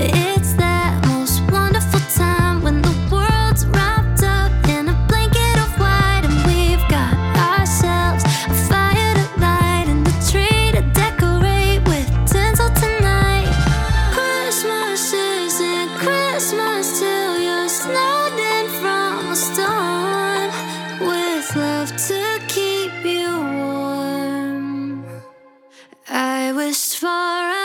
It's that most wonderful time when the world's wrapped up in a blanket of white, and we've got ourselves a fire to light and a tree to decorate with tinsel tonight. Christmas isn't Christmas till you're snowed in from a storm, with love to keep you warm. I wished for a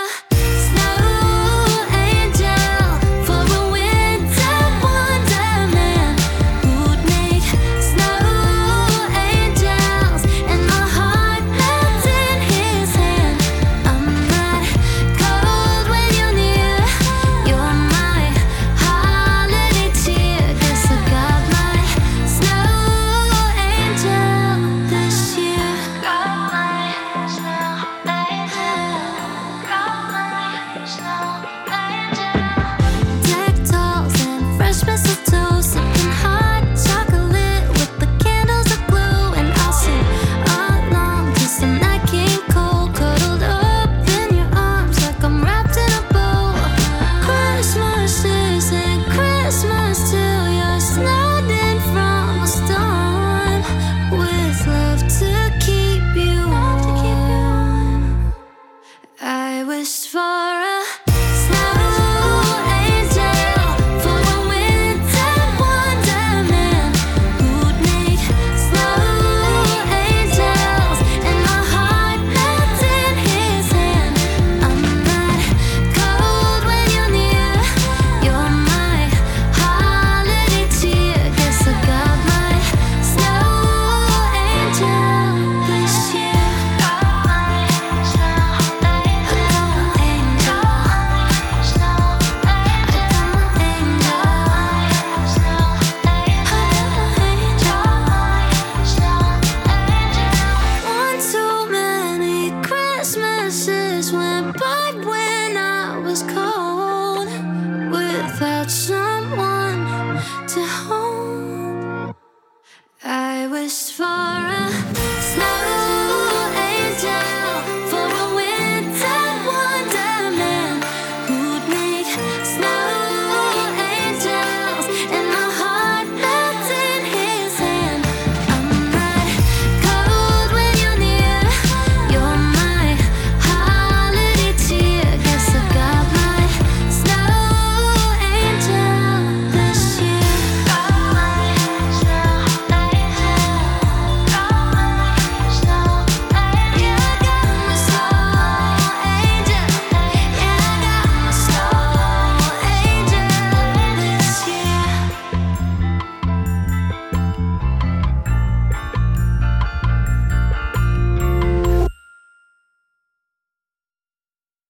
cold without someone to hold. I wished for